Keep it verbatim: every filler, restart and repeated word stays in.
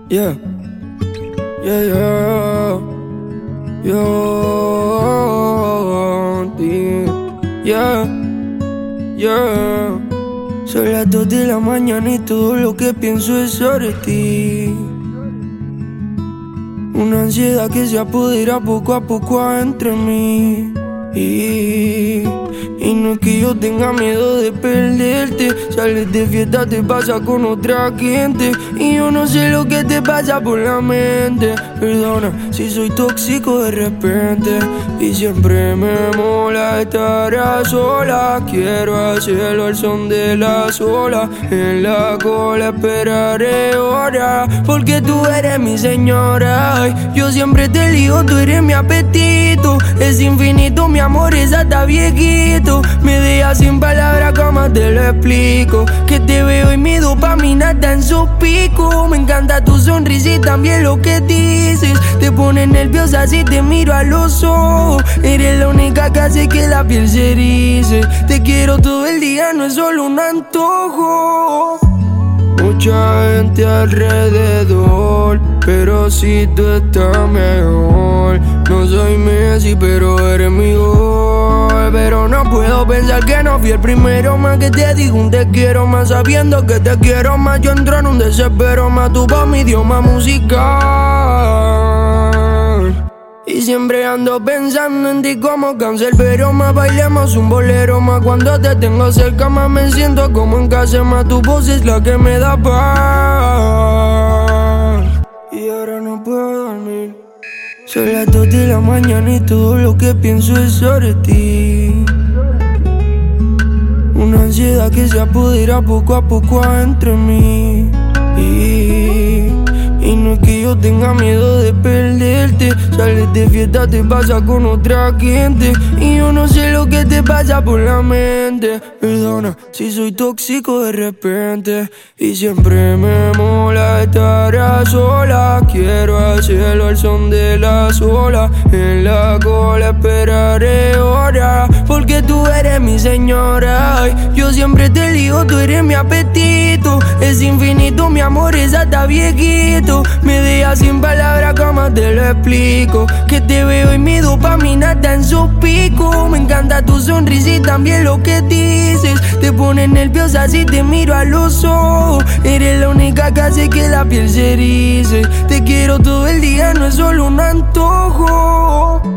Yeah, yeah, yeah, yo, yeah, yeah. Son las dos de la mañana y todo lo que pienso es sobre ti. Una ansiedad que se apodera poco a poco entre mí. Y, y no es que yo tenga miedo de perderte. Sales de fiesta, te pasa con otra gente. Y yo no sé lo que te pasa por la mente. Perdona si soy tóxico de repente. Y siempre me mola estar a solas. Quiero hacerlo al son de las olas. En la cola esperaré horas, porque tú eres mi señora. Ay, yo siempre te elijo, tú eres mi apetito. Es infinito, mi amor es hasta viejito. Me deja sin palabras, como te lo explico. Que te veo y mi dopamina está en su pico. Me encanta tu sonrisa y también lo que dices. Te pone nerviosa si te miro a los ojos. Eres la única que hace que la piel se erice. Te quiero todo el día, no es solo un antojo. Mucha gente alrededor, pero si tú estás mejor. No soy Messi, pero eres mi gol. Pero no puedo pensar que no fui el primero. Más que te digo un te quiero más, sabiendo que te quiero más. Yo entro en un desespero más, tu voz mi idioma musical. Y siempre ando pensando en ti como cáncer, pero más bailemos un bolero más. Cuando te tengo cerca más me siento como en casa más. Tu voz es la que me da paz. Y ahora no puedo dormir. Son las dos de la mañana y todo lo que pienso es sobre ti. Una ansiedad que se apodera poco a poco entre mí. Y, y no es que yo tenga miedo de perderte. Sales de fiesta, te pasa con otra gente. Y yo no sé lo que te pasa por la mente. Perdona si soy tóxico de repente. Y siempre me mola estar a solas. Quiero hacerlo al son de las olas. En la cola esperaré horas, porque tú eres mi señora. Ay, yo siempre te elijo, tú eres mi apetito. Es infinito, mi amor es hasta viejito. Me deja sin palabras, como te lo explico. Que te veo y mi dopamina está en su pico. Me encanta tu sonrisa y también lo que dices. Te pone nerviosa si te miro a los ojos. Eres la única que hace que la piel se erice. Te quiero todo el día, no es solo un antojo.